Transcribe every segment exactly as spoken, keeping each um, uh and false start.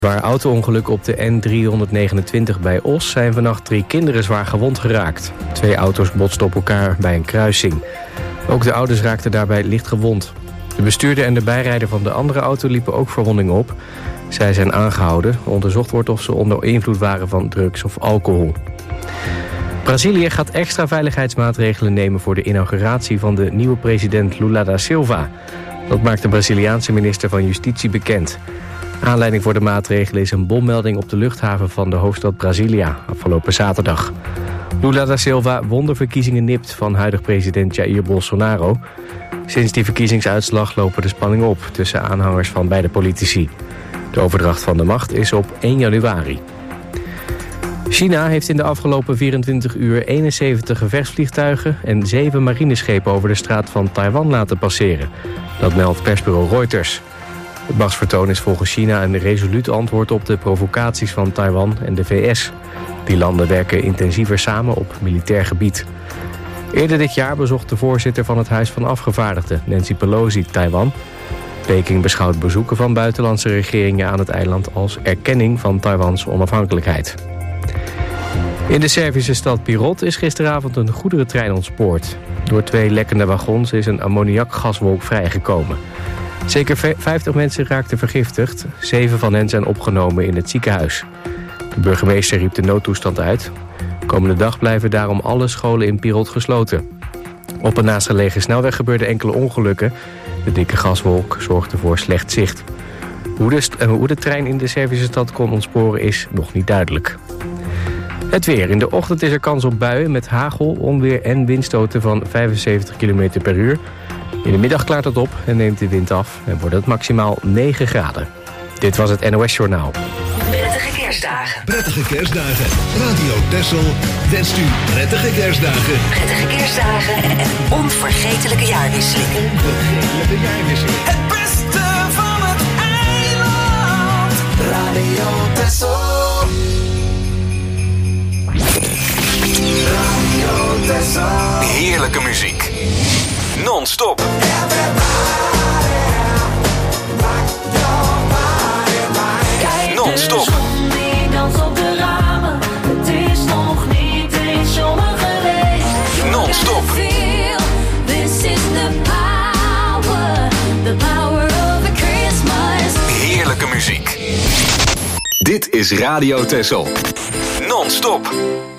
Waar auto-ongelukken op de N driehonderdnegenentwintig bij Os zijn vannacht drie kinderen zwaar gewond geraakt. Twee auto's botsten op elkaar bij een kruising. Ook de ouders raakten daarbij licht gewond. De bestuurder en de bijrijder van de andere auto liepen ook verwondingen op. Zij zijn aangehouden. Onderzocht wordt of ze onder invloed waren van drugs of alcohol. Brazilië gaat extra veiligheidsmaatregelen nemen voor de inauguratie van de nieuwe president Lula da Silva. Dat maakt de Braziliaanse minister van Justitie bekend. Aanleiding voor de maatregelen is een bommelding op de luchthaven van de hoofdstad Brasilia afgelopen zaterdag. Lula da Silva won de verkiezingen nipt van huidig president Jair Bolsonaro. Sinds die verkiezingsuitslag lopen de spanningen op tussen aanhangers van beide politici. De overdracht van de macht is op één januari. China heeft in de afgelopen vierentwintig uur eenenzeventig gevechtsvliegtuigen en zeven marineschepen over de straat van Taiwan laten passeren. Dat meldt persbureau Reuters. Het machtsvertoon is volgens China een resoluut antwoord op de provocaties van Taiwan en de V S. Die landen werken intensiever samen op militair gebied. Eerder dit jaar bezocht de voorzitter van het Huis van Afgevaardigden, Nancy Pelosi, Taiwan. Peking beschouwt bezoeken van buitenlandse regeringen aan het eiland als erkenning van Taiwans onafhankelijkheid. In de Servische stad Pirot is gisteravond een goederentrein ontspoord. Door twee lekkende wagons is een ammoniakgaswolk vrijgekomen. Zeker vijftig mensen raakten vergiftigd. Zeven van hen zijn opgenomen in het ziekenhuis. De burgemeester riep de noodtoestand uit. Komende dag blijven daarom alle scholen in Pirot gesloten. Op een naastgelegen snelweg gebeurden enkele ongelukken. De dikke gaswolk zorgde voor slecht zicht. Hoe de, hoe de trein in de Servische stad kon ontsporen is nog niet duidelijk. Het weer. In de ochtend is er kans op buien met hagel, onweer en windstoten van vijfenzeventig kilometer per uur. In de middag klaart het op en neemt de wind af en wordt het maximaal negen graden. Dit was het N O S Journaal. Prettige kerstdagen. Prettige kerstdagen. Radio Texel wenst u prettige kerstdagen. Prettige kerstdagen en een onvergetelijke jaarwisseling. Onvergetelijke jaarwisseling. Het beste van het eiland. Radio Texel. Radio Texel. Heerlijke muziek. Non-stop. Non-stop. De zon die danst op de ramen. Het is nog niet eens zomer geweest. Non-stop. This is the power. The power of a Christmas. Heerlijke muziek. Dit is Radio Texel. Non-stop.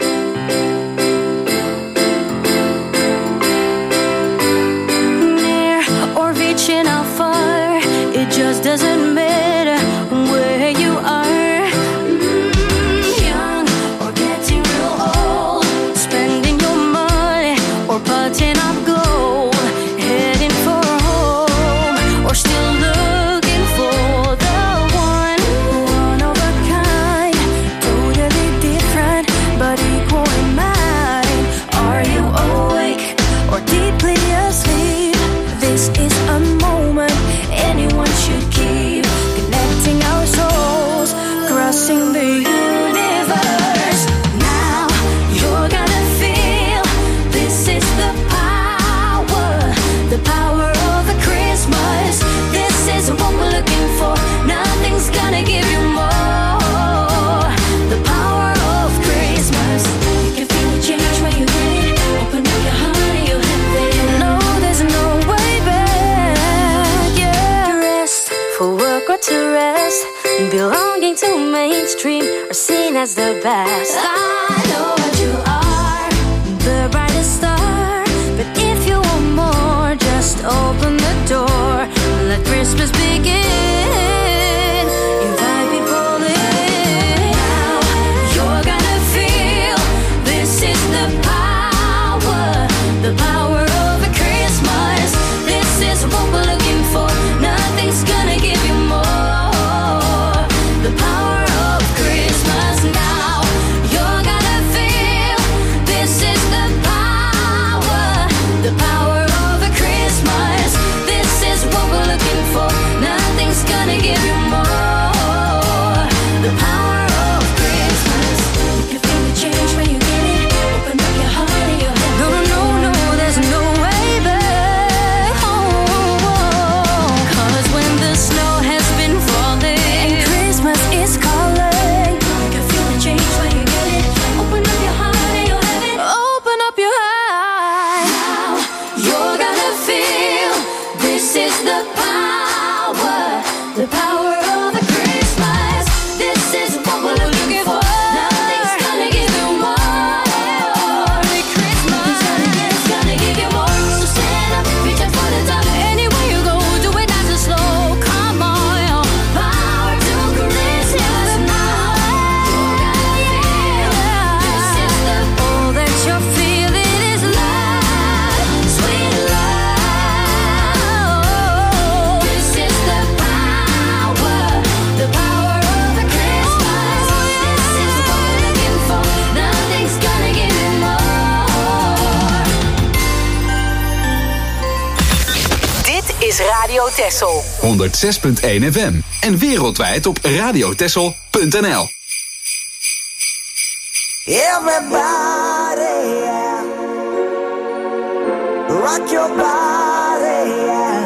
Reaching out far, it just doesn't matter where you are. Mm, young or getting real old, spending your money or putting up gold, heading for home or still looking for the one, one of a kind, totally different but equal in mind. Are you awake or deeply asleep? This is a moment anyone should keep, connecting our souls, crossing the universe. Now you're gonna feel this is the power, the power of a Christmas. This is what we're looking for. Nothing's gonna give you more. The power of Christmas. You can feel the change when you get it. Open up your heart and you'll have it. No, there's no way for work or to rest, belonging to mainstream or seen as the best. I know what you are, the brightest star, but if you want more, just open the door, let Christmas begin. Invite people in. Now you're gonna feel this is the power, the power of a Christmas. This is what we're looking for. Nothing's gonna give you more. The power of Christmas. Now you're gonna feel this is the power, the power of a Christmas. This is what we're looking for. Nothing's gonna Texel. honderd zes punt één F M. En wereldwijd op radiotexel punt n l. Everybody, yeah. Rock your body, yeah.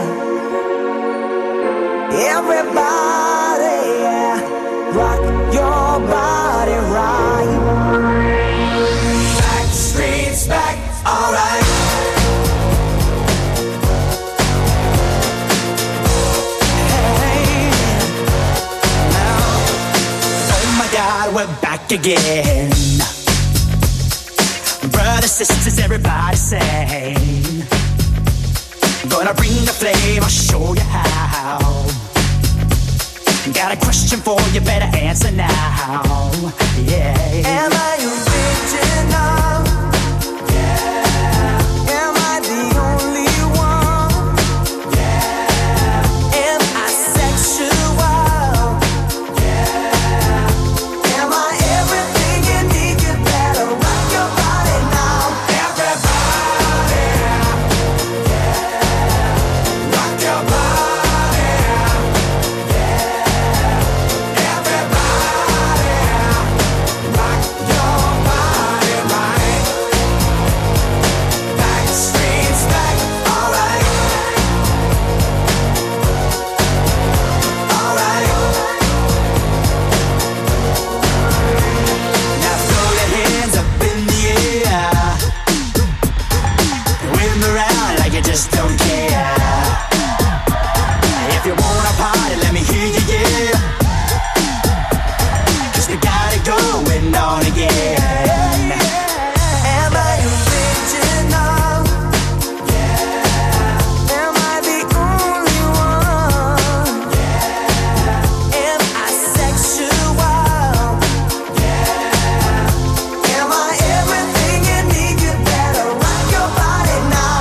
Everybody, yeah. Rock your body right. Back streets back, alright. Hey, now, oh my God, we're back again. Brothers, sisters, everybody sing. Gonna bring the flame, I'll show you how. Got a question for you, better answer now. Yeah. Am I original? Yeah. Am I the only one? Yeah. Am I sexual? Yeah. Am I everything you need? You better rock your body now. Everybody, yeah. Rock your body. Just don't care. If you wanna party, let me hear you, yeah. 'Cause we got it going on again. Am I original? Yeah. Am I the only one? Yeah. Am I sexual? Yeah. Am I everything you need? You better rock your body now.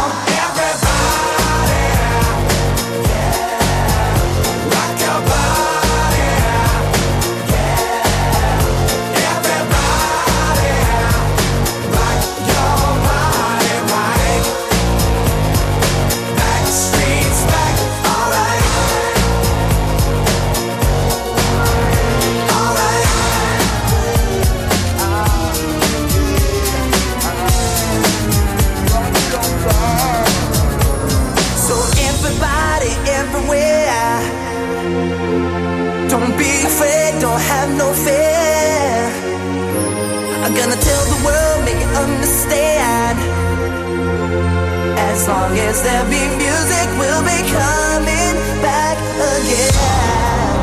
Don't have no fear. I'm gonna tell the world, make it understand. As long as there be music, we'll be coming back again.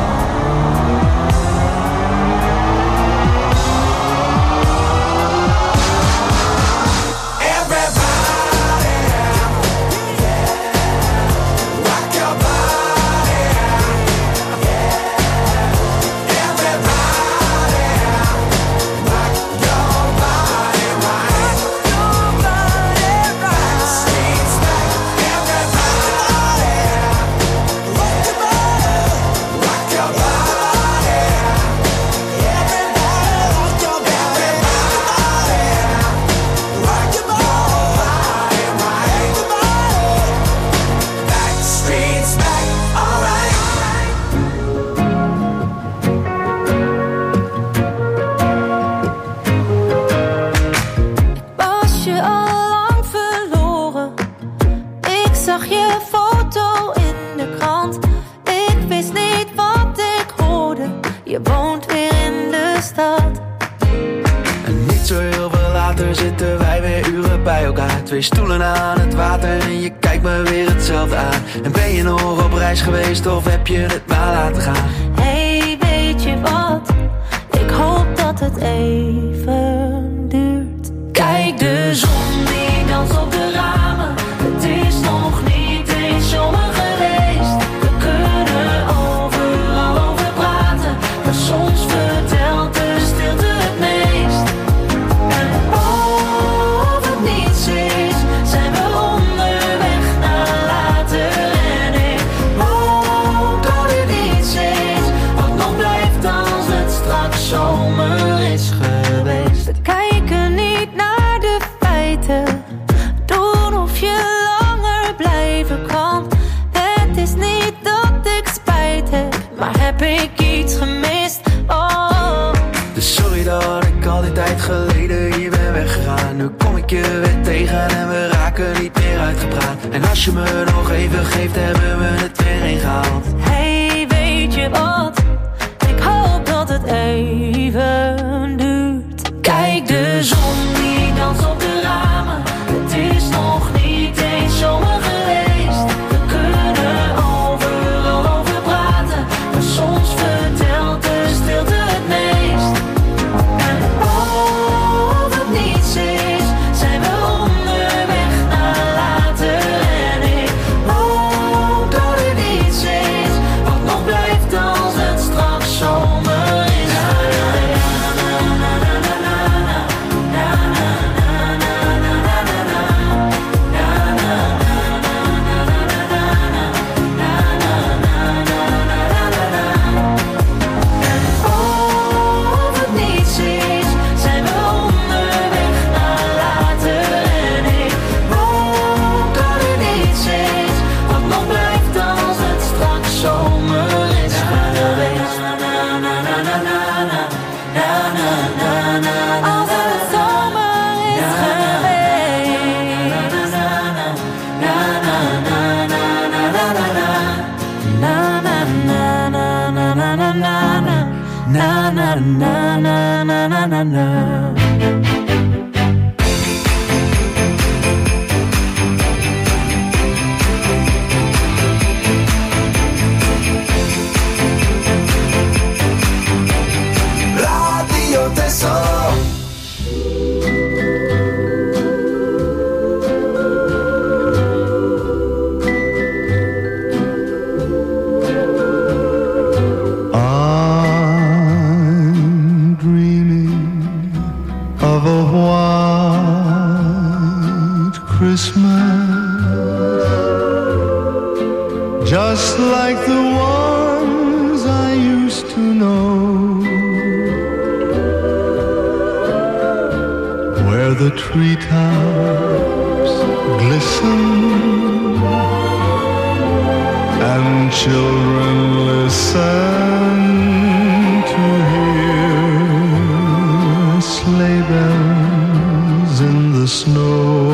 Twee stoelen aan het water en je kijkt me weer hetzelfde aan. En ben je nog op reis geweest of heb je het maar laten gaan? Hey, weet je wat? Ik hoop dat het even duurt. Kijk de zon die danst op de ramen. Het is nog niet eens zomer geweest. We kunnen overal over praten, maar soms vertelt de stilte het meest. En of het niets is, zijn we onderweg naar later. En ik hoop dat het niets is, dat ik al die tijd geleden hier ben weggegaan. Nu kom ik je weer tegen en we raken niet meer uitgepraat. En als je me nog even geeft, hebben we het weer ingehaald. Hey, weet je wat? Ik hoop dat het even duurt. Kijk, de zon die danst op de ramen. Het is nog niet eens zomer geweest. We kunnen overal over praten, maar soms vertelt de stilte het meest. En als het niets is, zijn we onderweg naar later. En ik hoop dat het niets is, wat nog blijft als het straks zomer is. Just like the ones I used to know, where the treetops glisten and children listen to hear sleigh bells in the snow.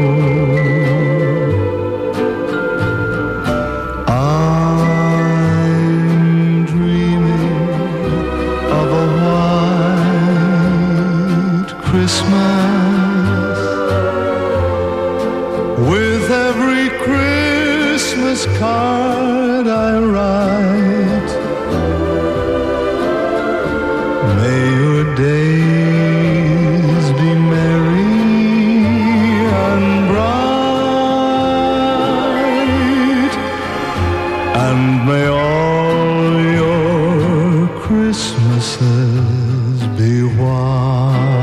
Card I write, may your days be merry and bright, and may all your Christmases be white.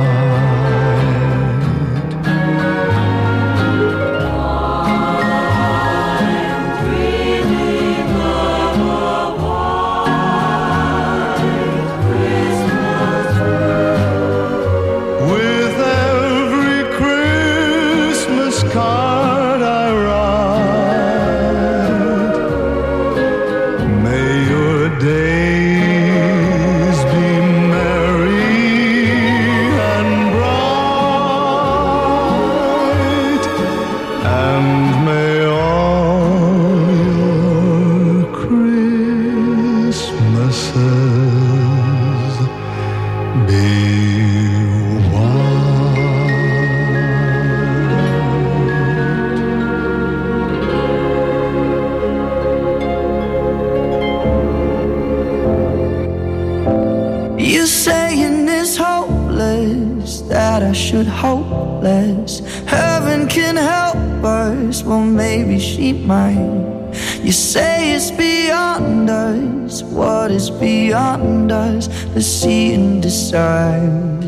Should hope less. Heaven can help us, well maybe she might. You say it's beyond us. What is beyond us? Let's see and decide.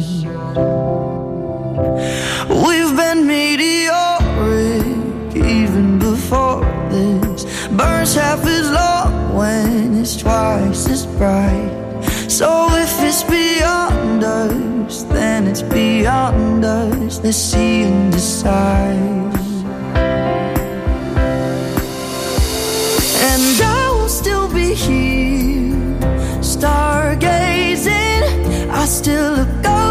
We've been meteoric even before this. Burns half as long when it's twice as bright. So if it's beyond us, then it's beyond us. Let's see and decide. And I will still be here, stargazing. I still look out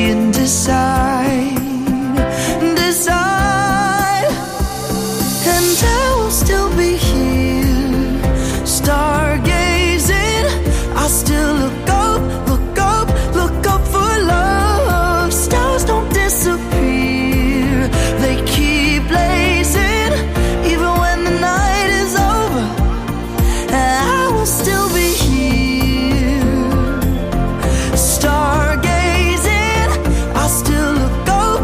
and decide, decide. And I will still be here, stargazing. I'll still look up, look up, look up for love. Stars don't disappear, they keep blazing, even when the night is over. And I will still be here, stargazing. I'll still look up,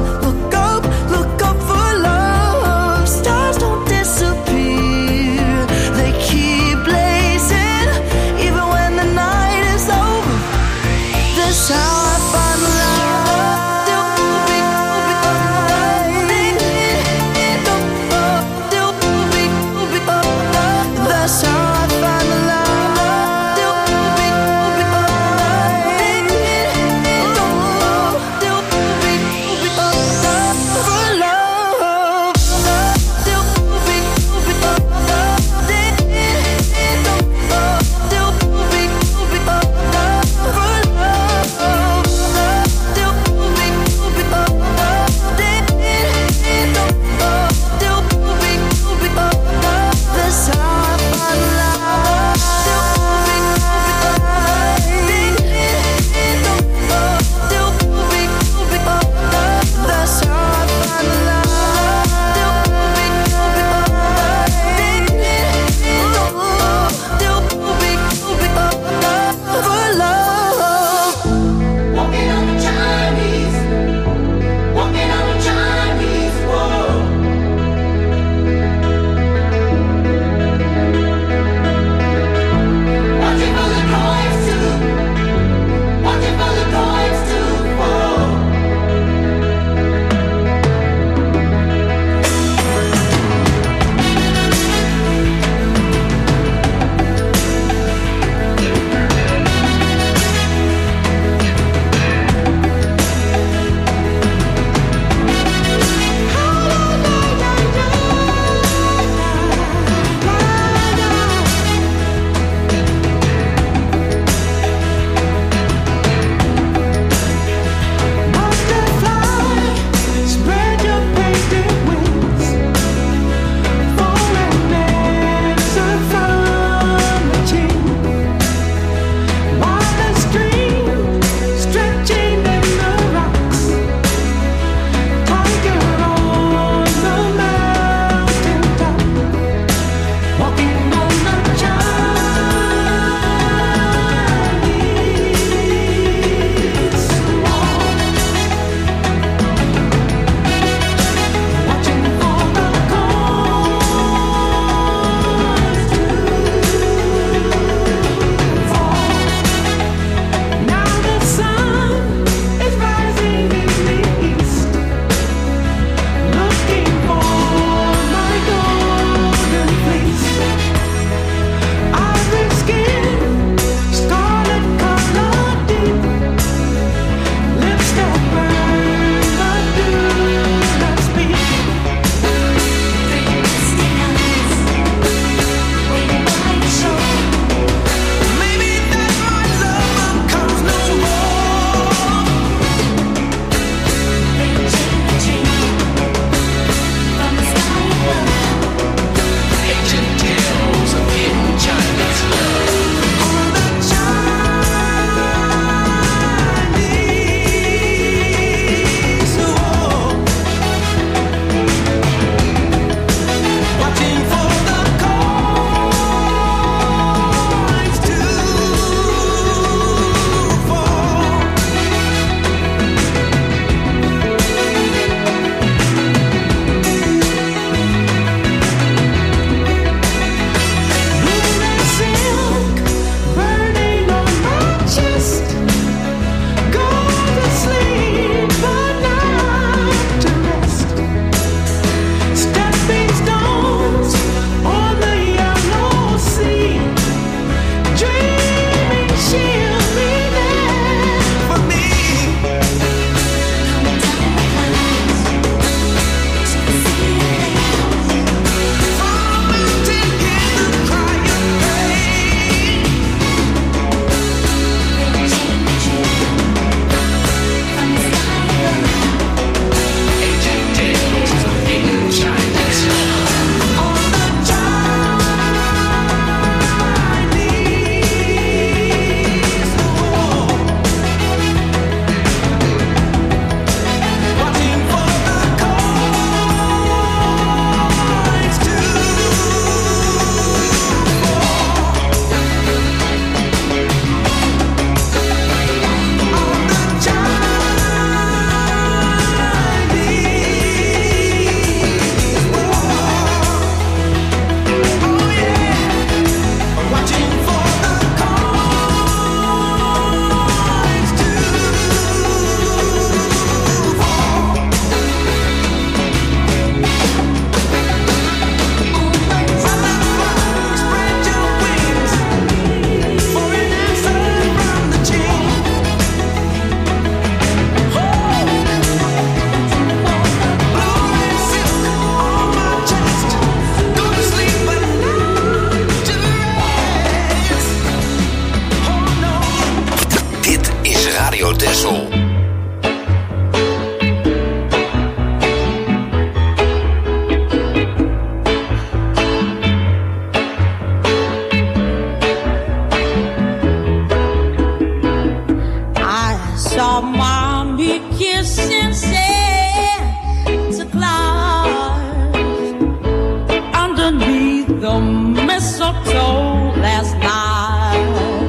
Santa Claus underneath the mistletoe last night.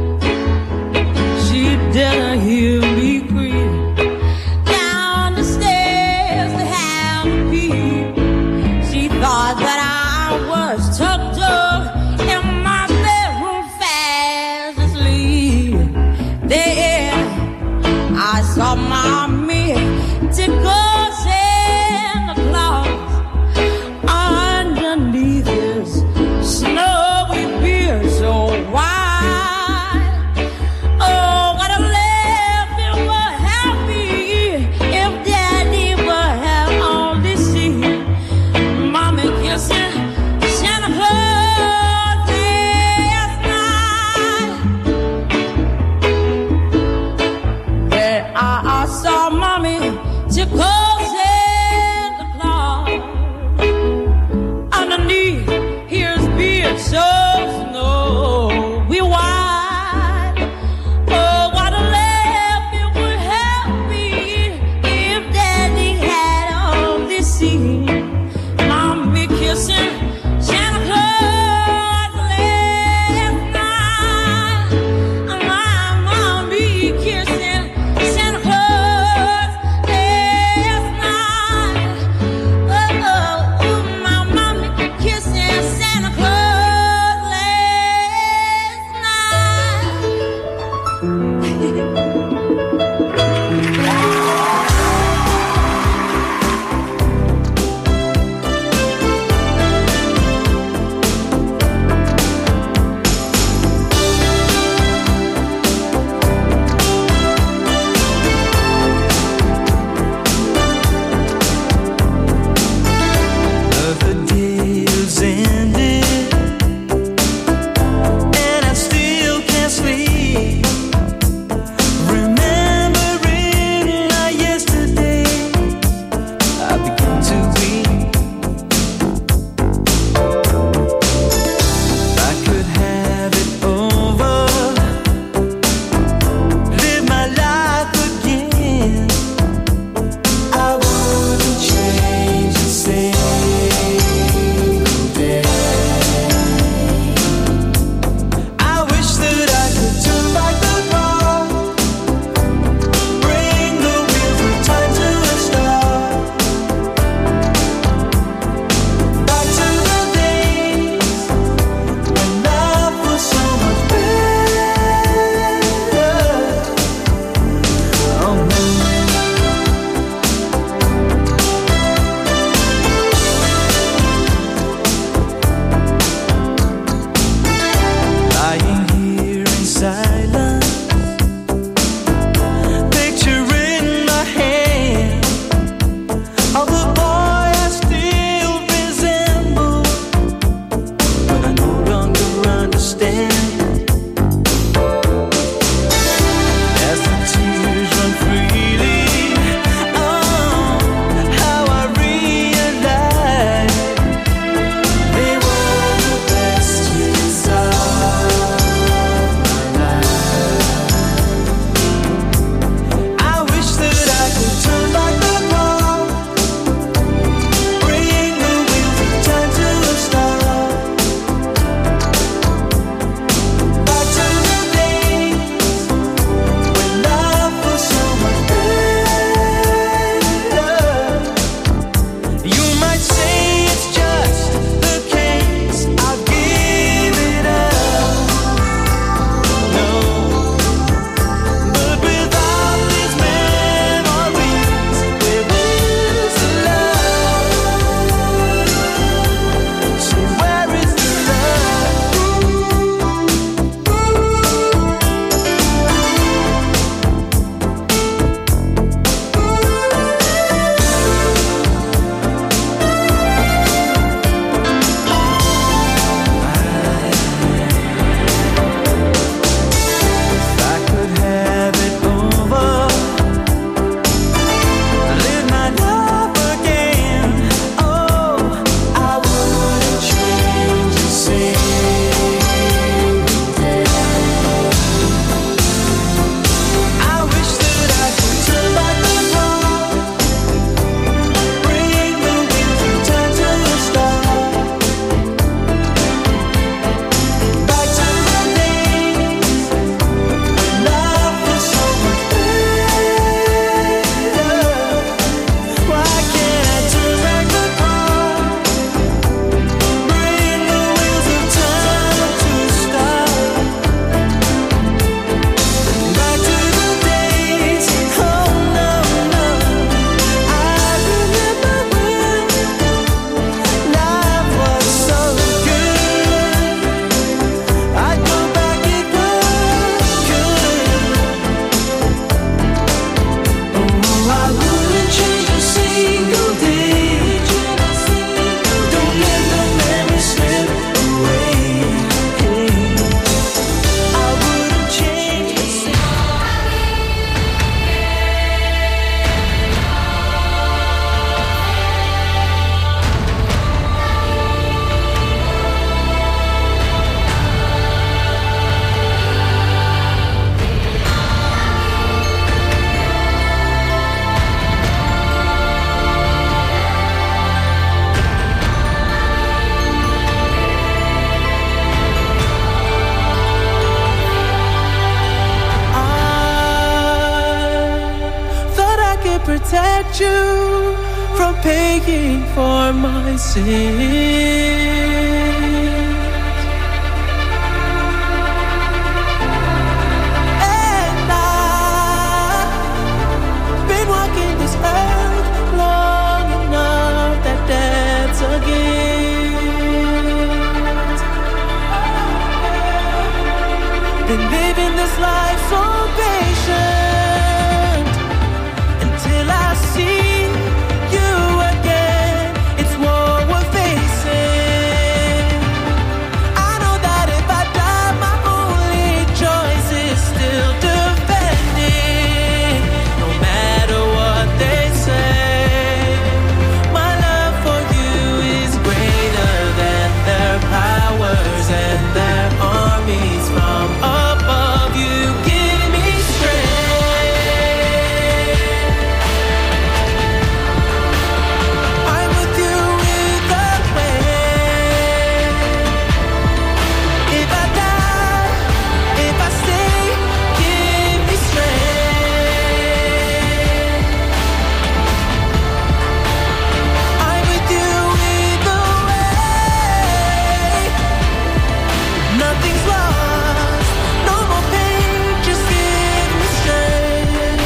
She didn't hear me creep down the stairs to have a peep. She thought that I was tucked up in my bedroom fast asleep. There I saw my mythical Santa Claus underneath his snowy protect you from paying for my sins. And I've been walking this earth long enough that that's a gift. Been living this life so patient until I see you again. It's war we're facing. I know that if I die, my only choice is still defending. No matter what they say, my love for you is greater than their powers and their armies from above. You give me strength. I'm with you either way. If I die, if I stay, give me strength. I'm with you either way. Nothing's lost, no more pain, just give me strength.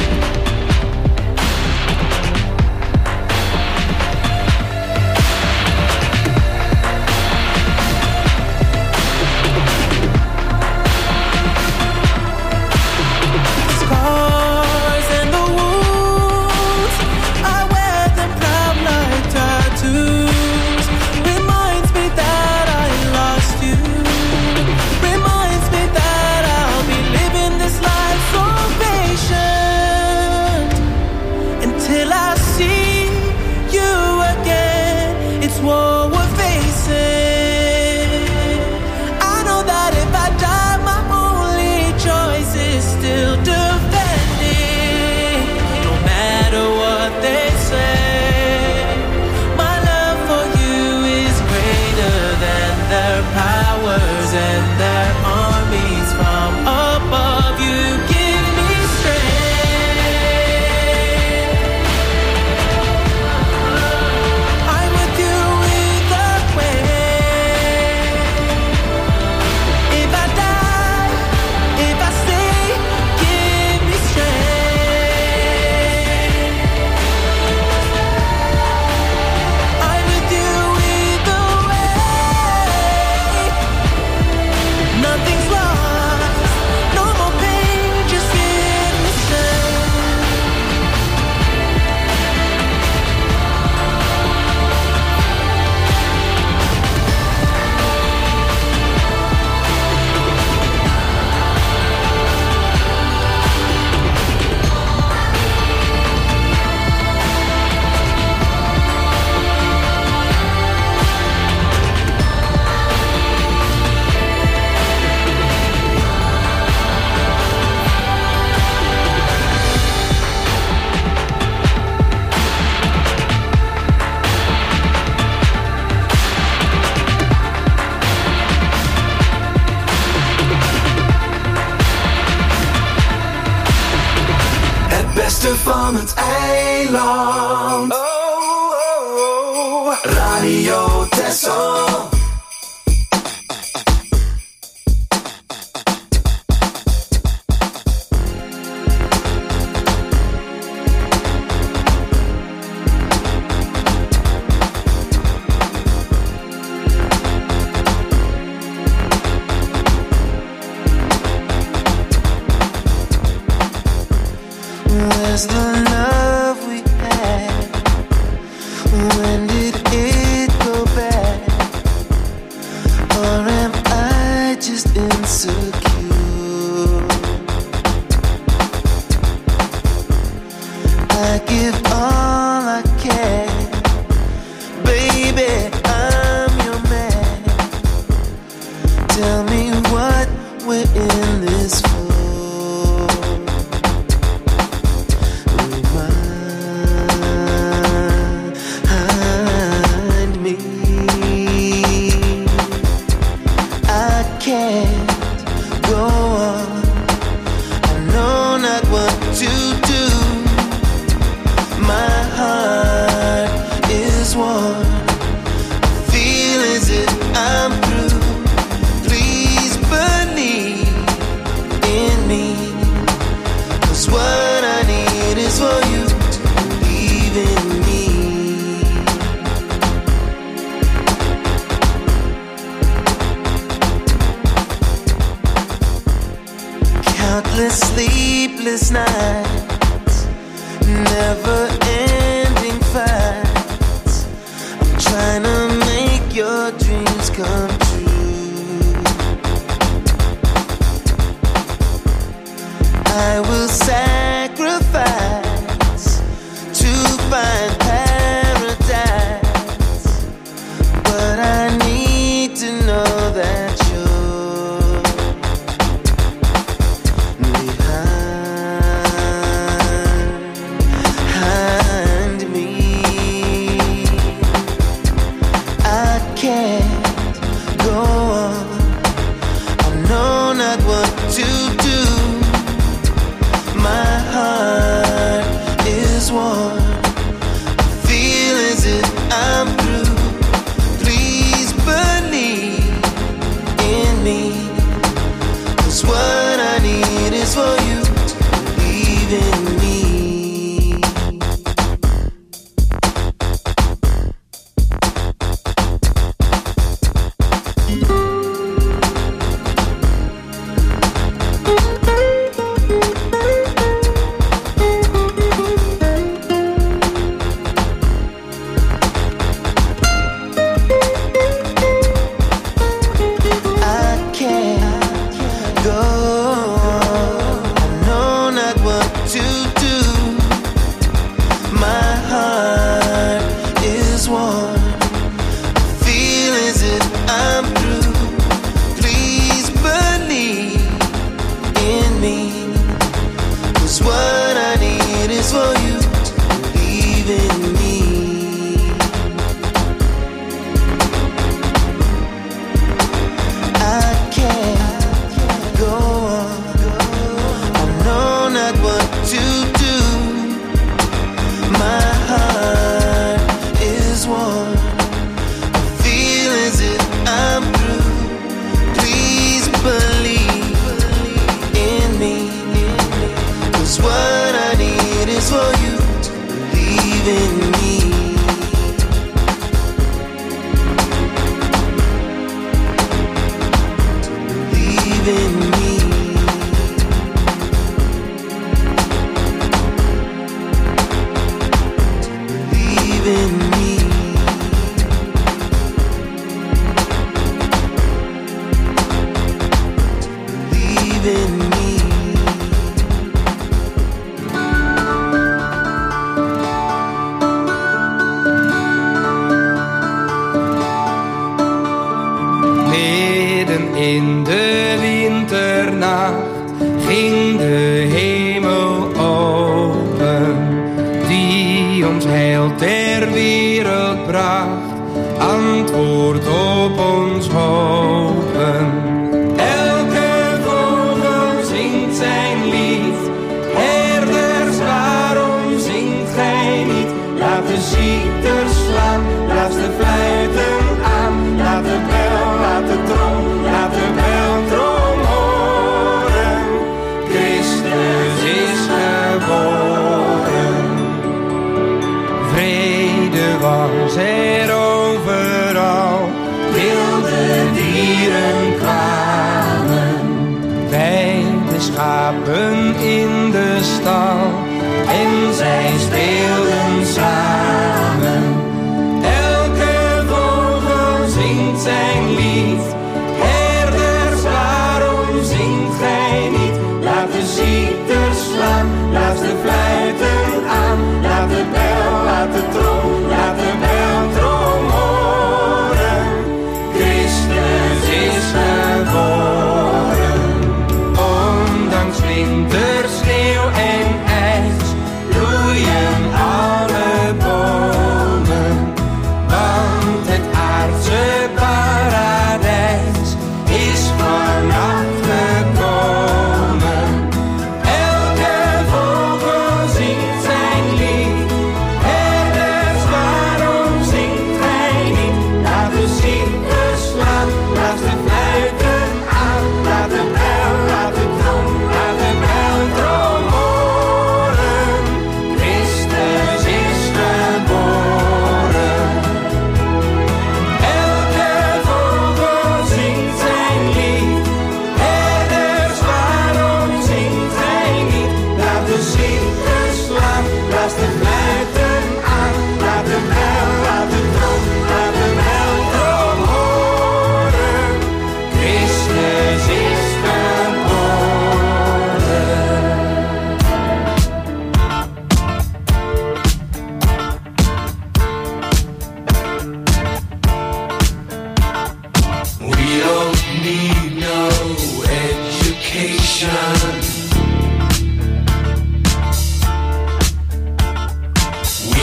Scars and the wounds, I wear them proud like tattoos. Reminds me that I lost you. Reminds me that I'll be living this life so patient until I see you again. It's war we're facing. I know that if I die, my only choice is still defending. No matter what they say, my love for you is greater than their powers and their armies from above. You give me strength. I'm with you either way. If I die, if I stay, give me strength. I'm with you either way. Nothing's lost, no more pain, just give me strength. Het beste van het eiland. Oh, oh, oh. Radio Texel. Where's the love we had? When did it go bad? find paradise, but I need to know that you're behind me. I can't go on, I know not what to do. My heart is warm, I feel as if I'm through. Please believe in me, 'cause what I need is for you to believe in me. In de winternacht ging de hemel open, die ons heil ter wereld bracht, antwoord op ons hopen. Elke vogel zingt zijn lied, herders, waarom zingt gij niet? Laat de zieters slaan, blaas de fluiten aan, laat de bel, laat de trom, laat de beltrom horen. Christus is geboren. Vrede was er overal, wilde dieren kwamen, bij de schapen in de stal, en zij speelden samen. Elke vogel zingt zijn lied, herders, waarom zingt gij niet? Laat de zieters slaan, blaas de fluiten aan, laat de bel, laat de trom, laat de beltrom horen. Christus is geboren. Ondanks winter, sneeuw en ijs bloeien al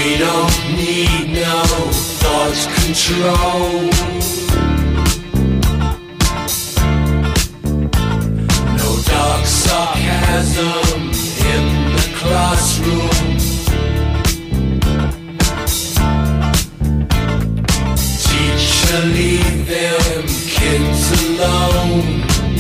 We don't need no thought control. No dark sarcasm in the classroom. Teacher, leave them kids alone.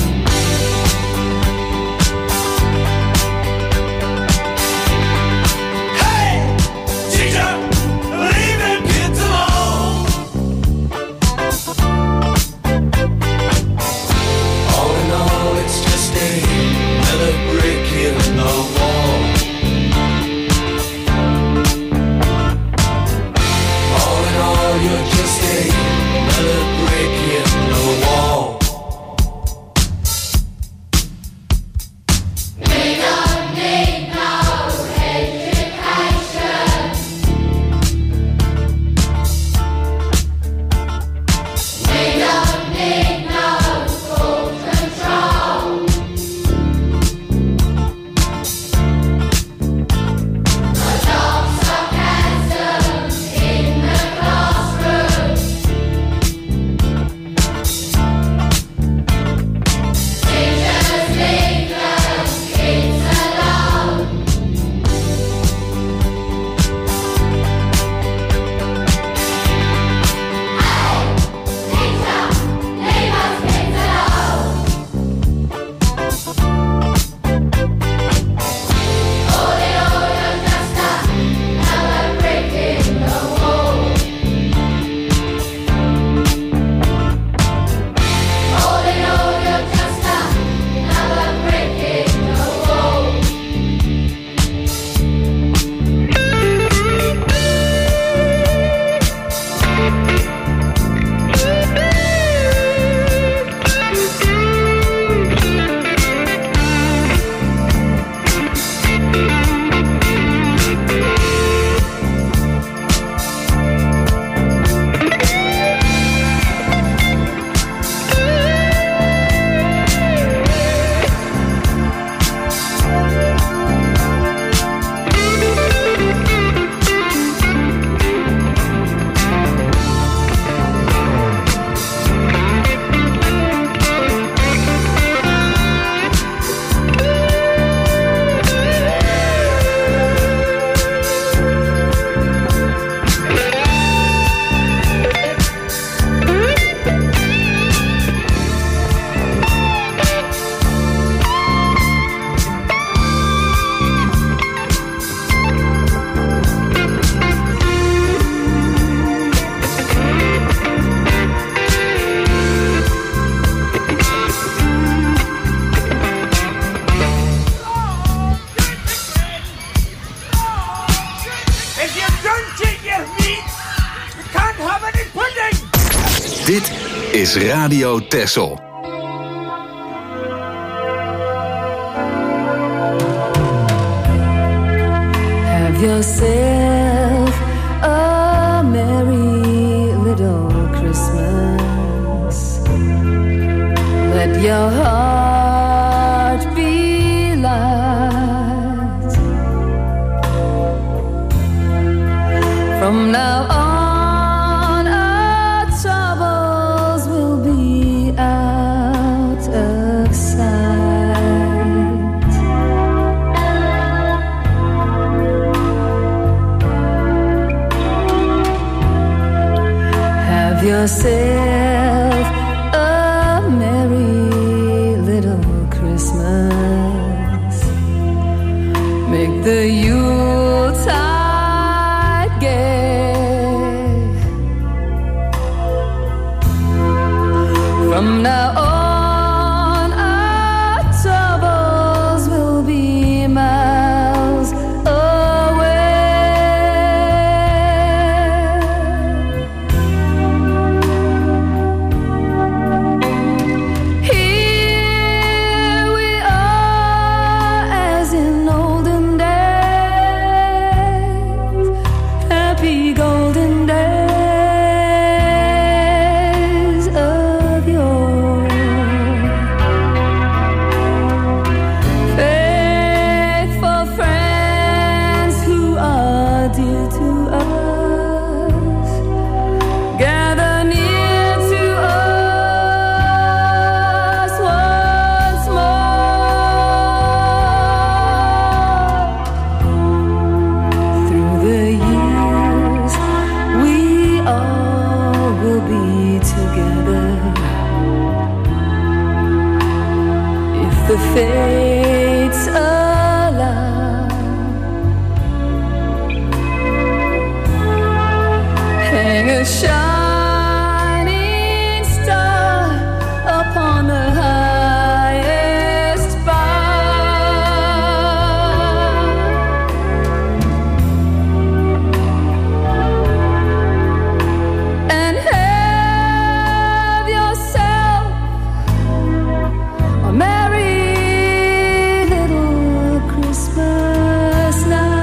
Dit is Radio Texel. Have yourself a merry little Christmas. Let your heart be light. From now on, yourself a merry little Christmas. Make the Yuletide gay. From now on, our troubles will be miles away. Dear to us. Gather near to us once more. Through the years, we all will be together. If the fates allow, hang a shining star upon the highest bough, and have yourself a merry little Christmas night.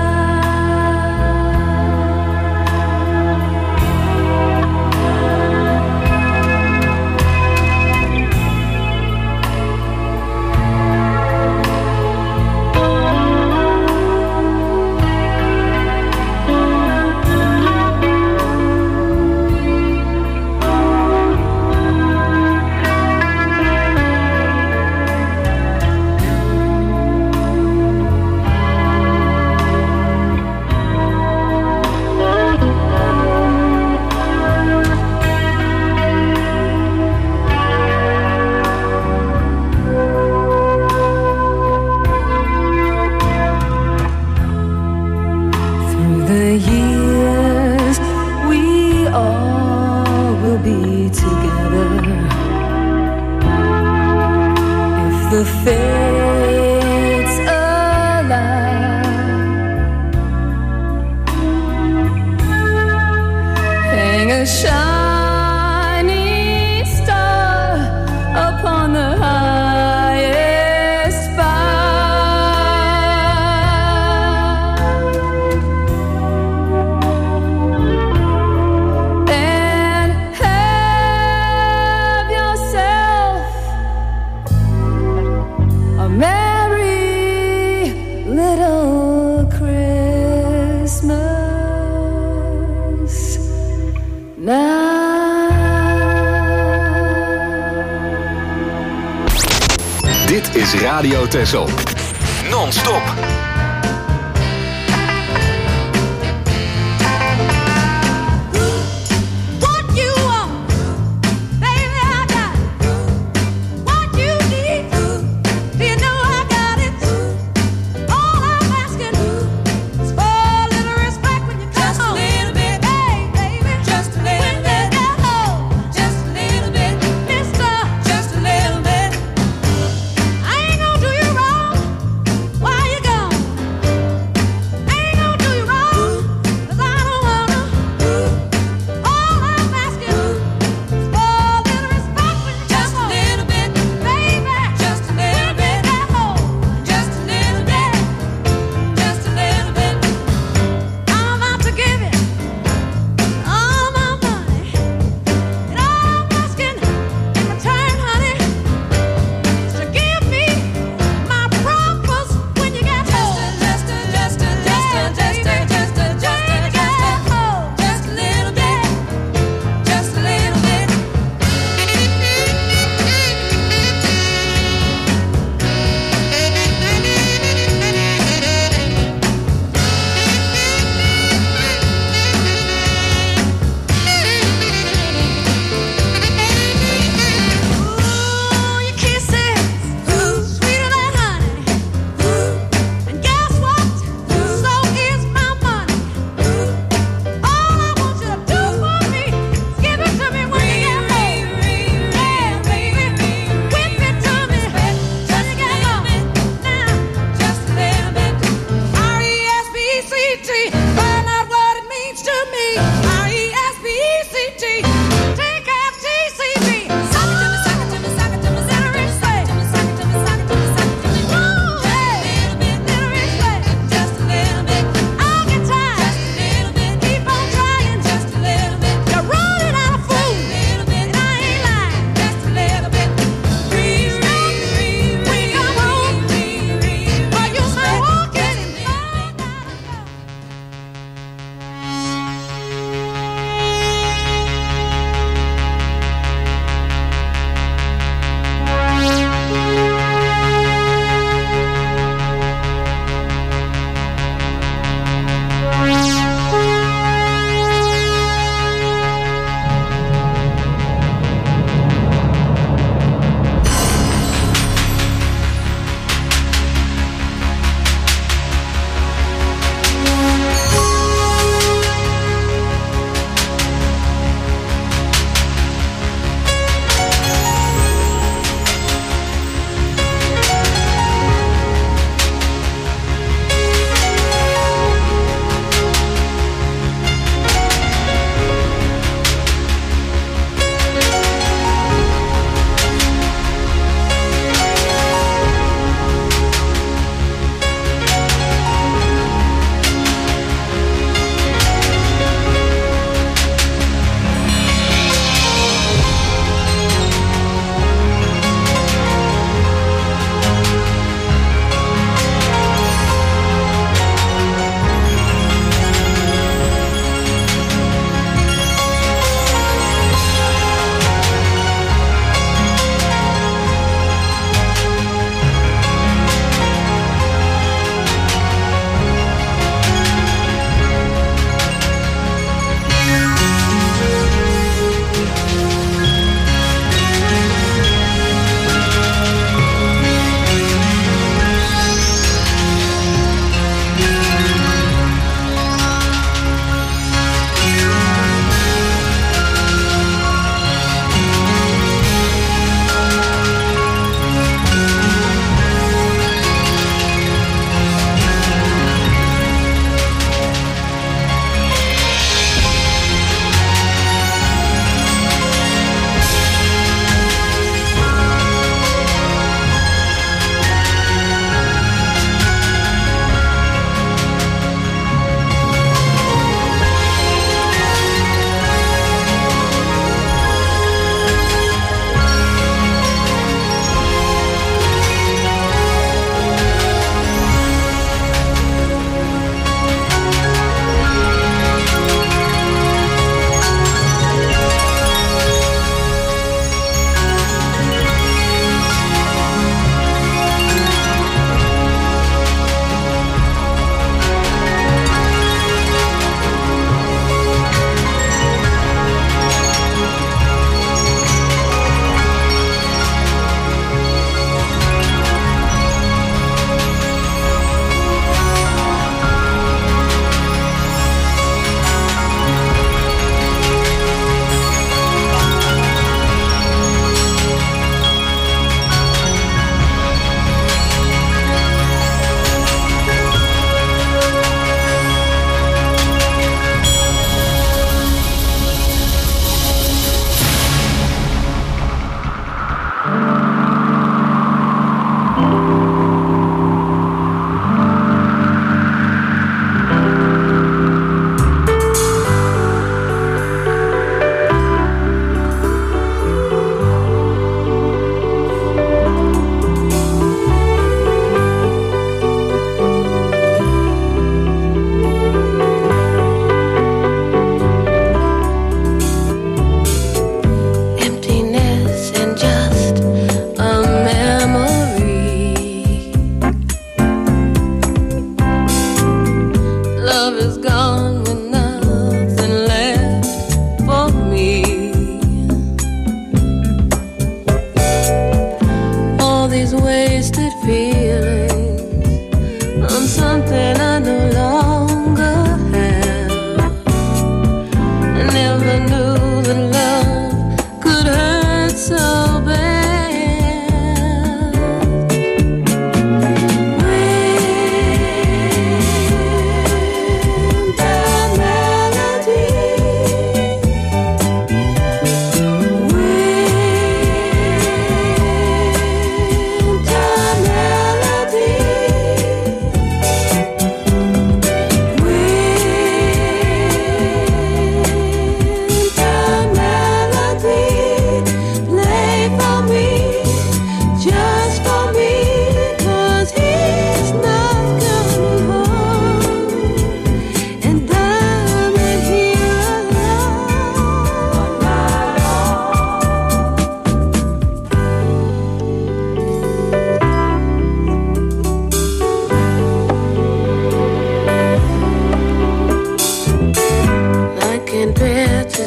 Through the years, we all will be together. If the fates allow, hang a shining star upon the highest bough, and have yourself a merry little Christmas night. Dit is Radio Texel. Non-stop. What you want, baby, I got it. What you need, you know I got it. All I'm asking is for a little respect when you come just home. Just a little bit, hey, baby, just a little when bit. You get home, just a little bit, mister, just a little bit. I ain't gonna do you wrong while you're gone.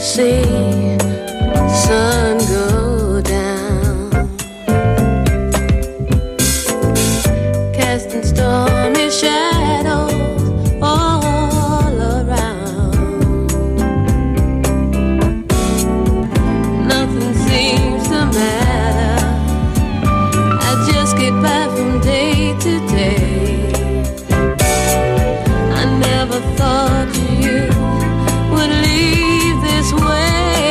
see the sun go down, casting stormy shadows all around. Nothing seems to matter. I just get by from day to day. I never thought you would leave this way.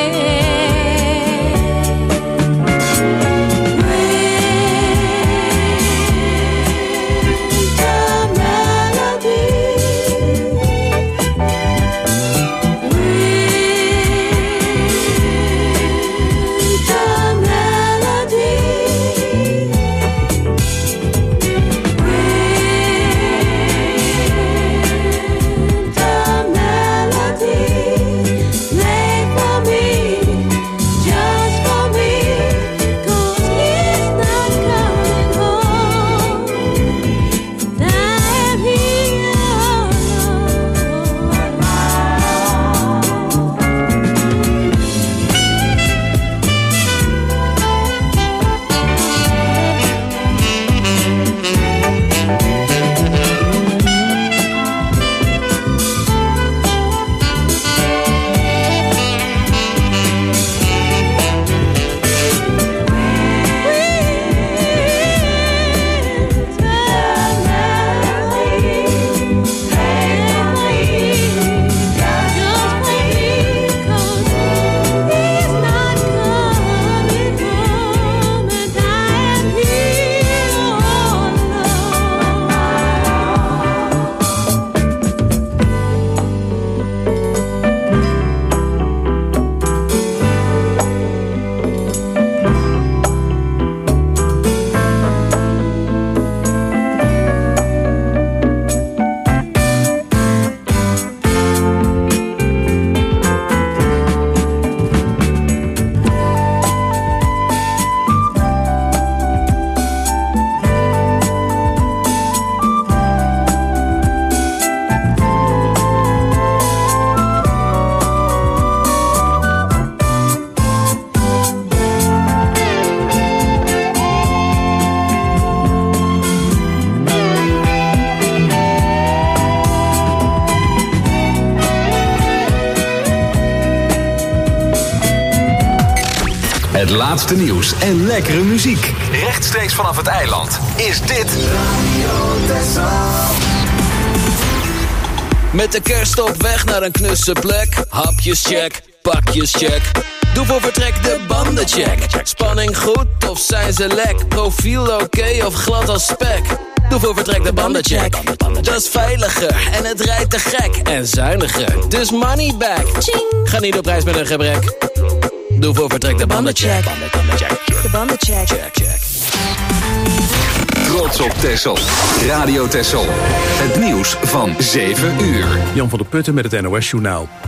Het laatste nieuws en lekkere muziek. Rechtstreeks vanaf het eiland is dit Radio Texel. Met de kerst op weg naar een knusse plek. Hapjes check, pakjes check. Doe voor vertrek de banden check. Spanning goed of zijn ze lek? Profiel oké of glad als spek? Doe voor vertrek de banden check. Dat is veiliger en het rijdt te gek. En zuiniger, dus money back. Ga niet op reis met een gebrek. Doe voor vertrek de bandencheck. De bandencheck. Check, check. Trots op Texel. Radio Texel. Het nieuws van zeven uur. Jan van der Putten met het N O S Journaal.